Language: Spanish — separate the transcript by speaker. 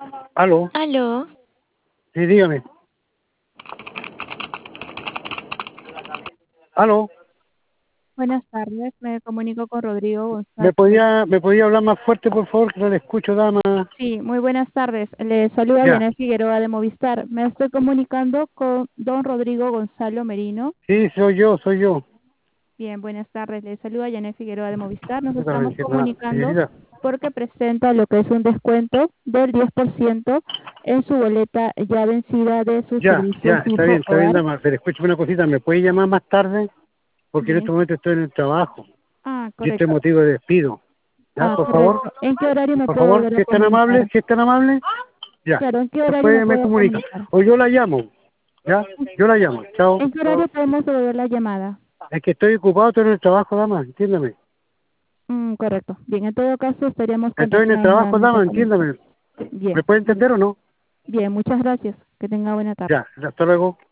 Speaker 1: Aló,
Speaker 2: Aló,
Speaker 1: sí, dígame. Aló,
Speaker 3: Buenas tardes, me comunico con Rodrigo
Speaker 1: ¿me
Speaker 3: González.
Speaker 1: podía hablar más fuerte, por favor, que no le escucho, dama?
Speaker 3: Sí, muy buenas tardes. Le saluda
Speaker 1: Ya,
Speaker 3: Janet Figueroa de Movistar. Me estoy comunicando con don Rodrigo Gonzalo Merino.
Speaker 1: sí, soy yo.
Speaker 3: Bien, buenas tardes. Le saluda Janet Figueroa de Movistar. Nos
Speaker 1: Yo también
Speaker 3: estamos
Speaker 1: entiendo nada.
Speaker 3: comunicando
Speaker 1: Señorita,
Speaker 3: porque presenta lo que es un descuento del 10% en su boleta ya vencida de su servicio fijo
Speaker 1: está bien,
Speaker 3: hogar.
Speaker 1: dama, pero escúchame una cosita, ¿me puede llamar más tarde? Porque en este
Speaker 3: Bien.
Speaker 1: momento estoy en el trabajo
Speaker 3: Ah,
Speaker 1: y este es
Speaker 3: correcto.
Speaker 1: motivo de despido. ¿Ya,
Speaker 3: Ah,
Speaker 1: por favor?
Speaker 3: correcto. ¿En qué horario me
Speaker 1: Por
Speaker 3: puedo
Speaker 1: favor,
Speaker 3: volver a comunicar?
Speaker 1: si es tan amable, ya.
Speaker 3: Claro, ¿en qué horario me
Speaker 1: Después me
Speaker 3: puedo
Speaker 1: comunica.
Speaker 3: comunicar?
Speaker 1: O yo la llamo, ¿ya? Yo la llamo, chao.
Speaker 3: ¿En qué horario podemos devolver la llamada?
Speaker 1: Es que estoy ocupado, estoy en el trabajo, dama, entiéndame.
Speaker 3: Correcto. Bien, en todo caso estaríamos
Speaker 1: Estoy en el
Speaker 3: contactando
Speaker 1: trabajo,
Speaker 3: nuevamente
Speaker 1: dama,
Speaker 3: con usted.
Speaker 1: entiéndame. ¿Me
Speaker 3: Bien,
Speaker 1: puede
Speaker 3: bien,
Speaker 1: entender o no?
Speaker 3: bien, muchas gracias. Que tenga buena tarde.
Speaker 1: Ya, hasta luego.